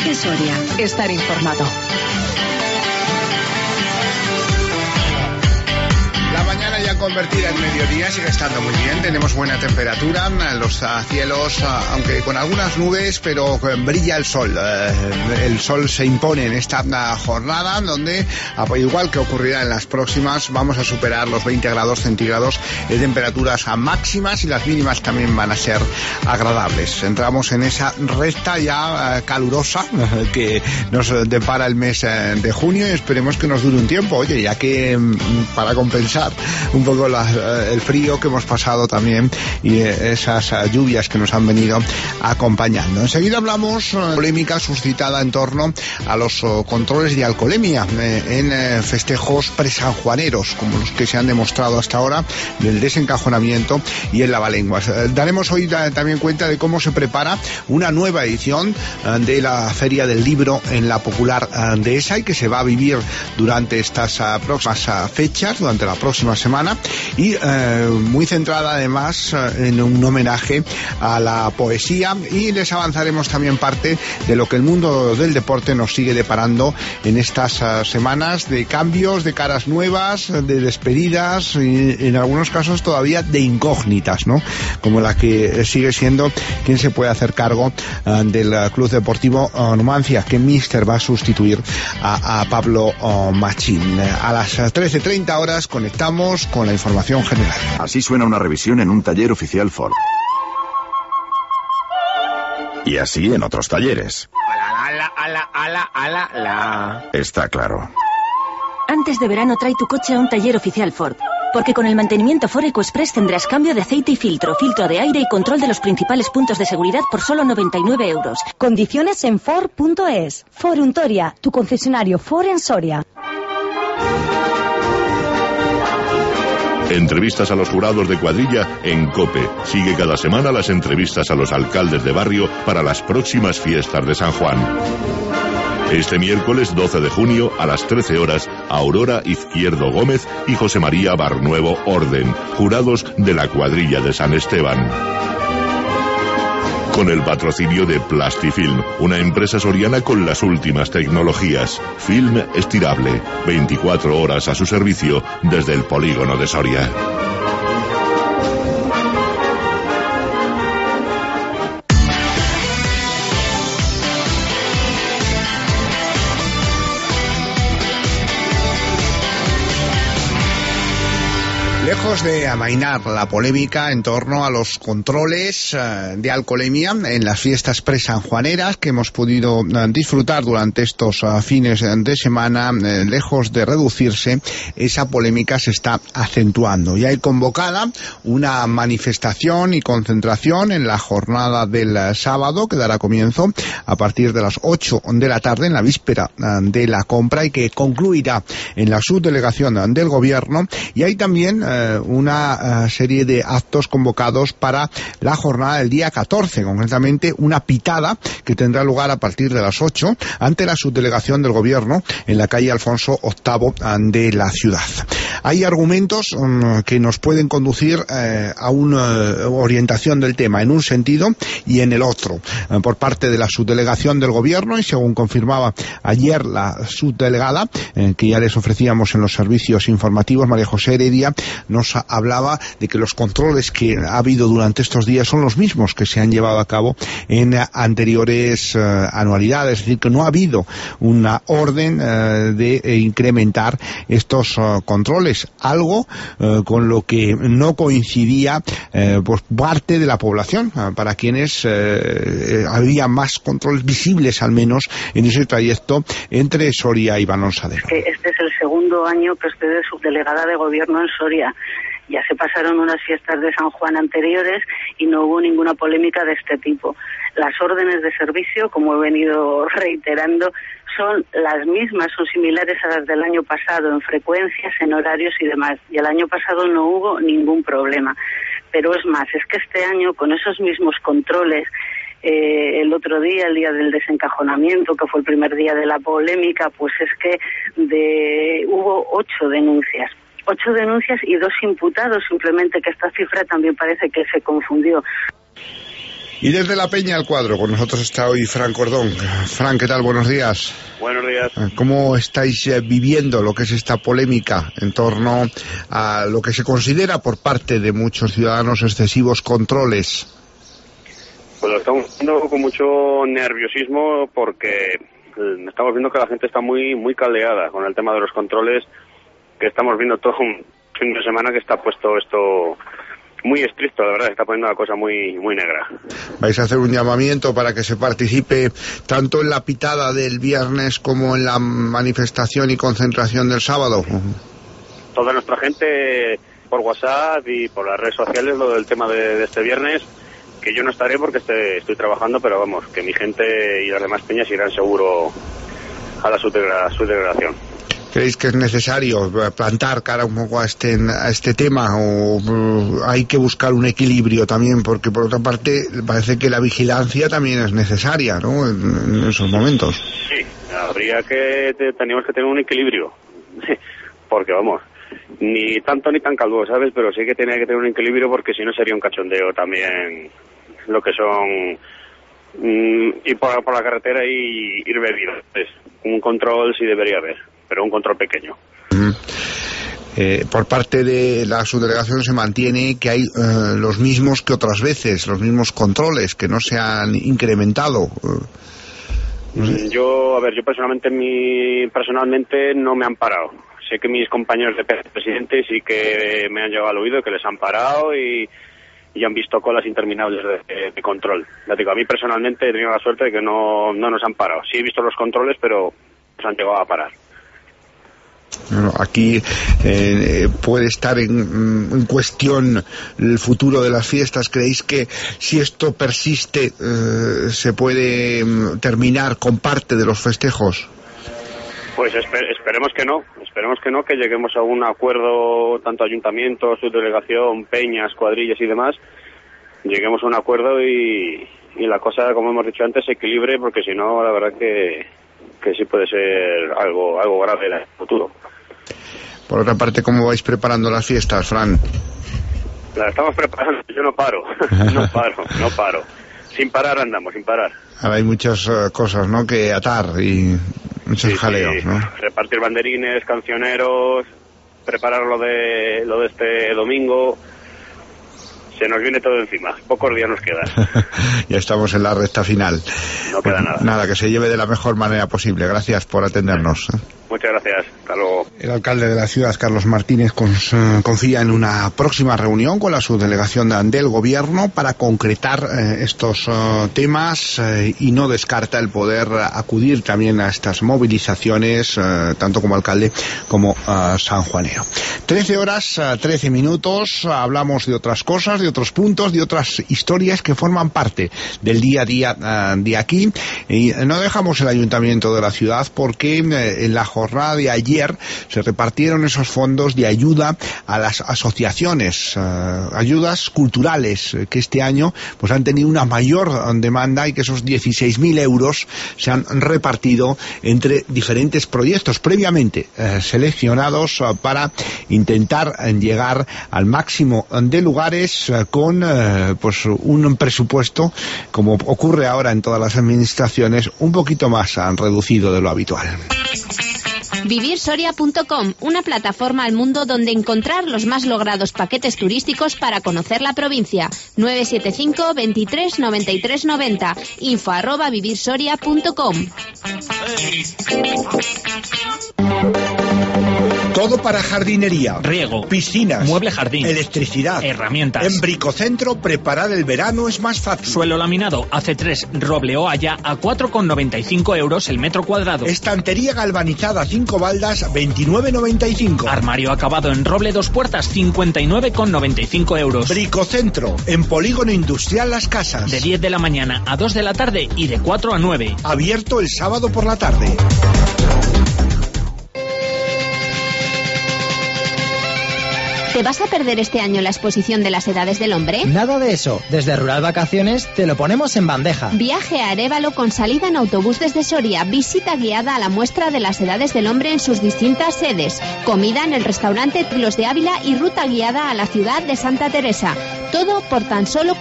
Cope Soria. Estar informado. La mañana ya convertida en mediodía sigue estando muy bien, tenemos buena temperatura, los cielos, aunque con algunas nubes, pero brilla el sol. El sol se impone en esta jornada, donde, igual que ocurrirá en las próximas, vamos a superar los 20 grados centígrados de temperaturas máximas, y las mínimas también van a ser agradables. Entramos en esa recta ya calurosa que nos depara el mes de junio, y esperemos que nos dure un tiempo, oye, ya que para compensar un poco el frío que hemos pasado también, y esas lluvias que nos han venido acompañando. Enseguida hablamos de polémica suscitada en torno a los controles de alcoholemia en festejos presanjuaneros, como los que se han demostrado hasta ahora, del Desencajonamiento y el Lavalenguas. Daremos hoy también cuenta de cómo se prepara una nueva edición de la Feria del Libro en la Popular Dehesa, y que se va a vivir durante estas próximas fechas, durante la próxima semana, y muy centrada además en un homenaje a la poesía, y les avanzaremos también parte de lo que el mundo del deporte nos sigue deparando en estas semanas, de cambios, de caras nuevas, de despedidas, y en algunos casos todavía de incógnitas, ¿no? Como la que sigue siendo quién se puede hacer cargo del Club Deportivo Numancia, que míster va a sustituir a Pablo Machín. A las 13:30 horas conectamos con la información general. Así suena una revisión en un taller oficial Ford. Y así en otros talleres. Está claro. Antes de verano trae tu coche a un taller oficial Ford. Porque con el mantenimiento Ford EcoExpress tendrás cambio de aceite y filtro de aire y control de los principales puntos de seguridad por solo 99 euros. Condiciones en Ford.es. Ford Untoria, tu concesionario Ford en Soria. Entrevistas a los jurados de cuadrilla en COPE. Sigue cada semana las entrevistas a los alcaldes de barrio para las próximas fiestas de San Juan. Este miércoles 12 de junio a las 13 horas, Aurora Izquierdo Gómez y José María Barnuevo Orden, jurados de la cuadrilla de San Esteban. Con el patrocinio de Plastifilm, una empresa soriana con las últimas tecnologías. Film estirable, 24 horas a su servicio desde el polígono de Soria. Lejos de amainar la polémica en torno a los controles de alcoholemia en las fiestas presanjuaneras que hemos podido disfrutar durante estos fines de semana, lejos de reducirse, esa polémica se está acentuando. Ya hay convocada una manifestación y concentración en la jornada del sábado, que dará comienzo a partir de las 8 de la tarde, en la víspera de la compra, y que concluirá en la subdelegación del Gobierno. Y hay también una serie de actos convocados para la jornada del día 14, concretamente una pitada que tendrá lugar a partir de las 8 ante la subdelegación del Gobierno en la calle Alfonso VIII de la ciudad. Hay argumentos que nos pueden conducir a una orientación del tema en un sentido y en el otro, por parte de la subdelegación del Gobierno, y según confirmaba ayer la subdelegada, que ya les ofrecíamos en los servicios informativos, María José Heredia, nos hablaba de que los controles que ha habido durante estos días son los mismos que se han llevado a cabo en anteriores anualidades, es decir, que no ha habido una orden de incrementar estos controles, algo con lo que no coincidía pues parte de la población, para quienes había más controles visibles, al menos en ese trayecto entre Soria y Balonsadero. Este es el segundo año que estoy de subdelegada de Gobierno en Soria. Ya se pasaron unas fiestas de San Juan anteriores y no hubo ninguna polémica de este tipo. Las órdenes de servicio, como he venido reiterando, son las mismas, son similares a las del año pasado en frecuencias, en horarios y demás. Y el año pasado no hubo ningún problema. Pero es más, es que este año, con esos mismos controles, el otro día, el día del desencajonamiento, que fue el primer día de la polémica, pues es que hubo 8 denuncias. 8 denuncias y 2 imputados, simplemente, que esta cifra también parece que se confundió. Y desde La Peña al Cuadro, con nosotros está hoy Fran Cordón. Fran, ¿qué tal? Buenos días. Buenos días. ¿Cómo estáis viviendo lo que es esta polémica en torno a lo que se considera por parte de muchos ciudadanos excesivos controles? Pues lo estamos viendo con mucho nerviosismo porque estamos viendo que la gente está muy caldeada con el tema de los controles, que estamos viendo todo un fin de semana que está puesto esto muy estricto, la verdad, está poniendo la cosa muy negra. ¿Vais a hacer un llamamiento para que se participe tanto en la pitada del viernes como en la manifestación y concentración del sábado? Toda nuestra gente por WhatsApp y por las redes sociales, lo del tema de este viernes, que yo no estaré porque estoy trabajando, pero vamos, que mi gente y las demás peñas irán seguro a la subdelegación. ¿Creéis que es necesario plantar cara un poco a este tema o hay que buscar un equilibrio también? Porque por otra parte parece que la vigilancia también es necesaria, ¿no? En esos momentos. Sí, teníamos que tener un equilibrio, porque vamos, ni tanto ni tan calvo, ¿sabes? Pero sí que tenía que tener un equilibrio porque si no sería un cachondeo también lo que son ir por la carretera y ir bebido. Pues, un control sí debería haber, pero un control pequeño. Por parte de la subdelegación se mantiene que hay los mismos que otras veces, los mismos controles, que no se han incrementado. Yo personalmente no me han parado. Sé que mis compañeros de presidente sí que me han llegado al oído, que les han parado y han visto colas interminables de control. Ya digo, a mí personalmente he tenido la suerte de que no nos han parado. Sí he visto los controles, pero nos han llegado a parar. Bueno, aquí puede estar en cuestión el futuro de las fiestas. ¿Creéis que si esto persiste se puede terminar con parte de los festejos? Pues esperemos que no, que lleguemos a un acuerdo, tanto ayuntamiento, subdelegación, peñas, cuadrillas y demás, lleguemos a un acuerdo y la cosa, como hemos dicho antes, se equilibre, porque si no, la verdad que sí puede ser algo grave en el futuro. Por otra parte, ¿cómo vais preparando las fiestas, Fran? Las estamos preparando, yo no paro, no paro. Sin parar andamos, sin parar. Ahora hay muchas cosas, ¿no?, que atar y muchos jaleos, ¿no? Repartir banderines, cancioneros, preparar lo de este domingo. Se nos viene todo encima, pocos días nos quedan. Ya estamos en la recta final. No queda nada. Nada, que se lleve de la mejor manera posible. Gracias por atendernos. Muchas gracias, hasta luego. El alcalde de la ciudad, Carlos Martínez, confía en una próxima reunión con la subdelegación del gobierno para concretar estos temas y no descarta el poder acudir también a estas movilizaciones, tanto como alcalde como sanjuanero. 13 horas, 13 minutos, hablamos de otras cosas, de otros puntos, de otras historias que forman parte del día a día de aquí, y no dejamos el ayuntamiento de la ciudad porque en la jornada de ayer se repartieron esos fondos de ayuda a las asociaciones, ayudas culturales que este año pues han tenido una mayor demanda y que esos 16.000 euros se han repartido entre diferentes proyectos previamente seleccionados para intentar llegar al máximo de lugares con pues un presupuesto, como ocurre ahora en todas las administraciones, un poquito más reducido de lo habitual. Vivirsoria.com, una plataforma al mundo donde encontrar los más logrados paquetes turísticos para conocer la provincia. 975 23 93 90. info@vivirsoria.com. Todo para jardinería, riego, piscinas, mueble jardín, electricidad, herramientas. En Bricocentro preparar el verano es más fácil. Suelo laminado AC3 roble o haya a 4,95 euros el metro cuadrado. Estantería galvanizada 5 baldas 29,95. Armario acabado en roble 2 puertas 59,95 euros. Bricocentro, en Polígono Industrial Las Casas. De 10 de la mañana a 2 de la tarde y de 4 a 9. Abierto el sábado por la tarde. ¿Te vas a perder este año la exposición de las edades del hombre? Nada de eso. Desde Rural Vacaciones te lo ponemos en bandeja. Viaje a Arévalo con salida en autobús desde Soria. Visita guiada a la muestra de las edades del hombre en sus distintas sedes. Comida en el restaurante Trilos de Ávila y ruta guiada a la ciudad de Santa Teresa. Todo por tan solo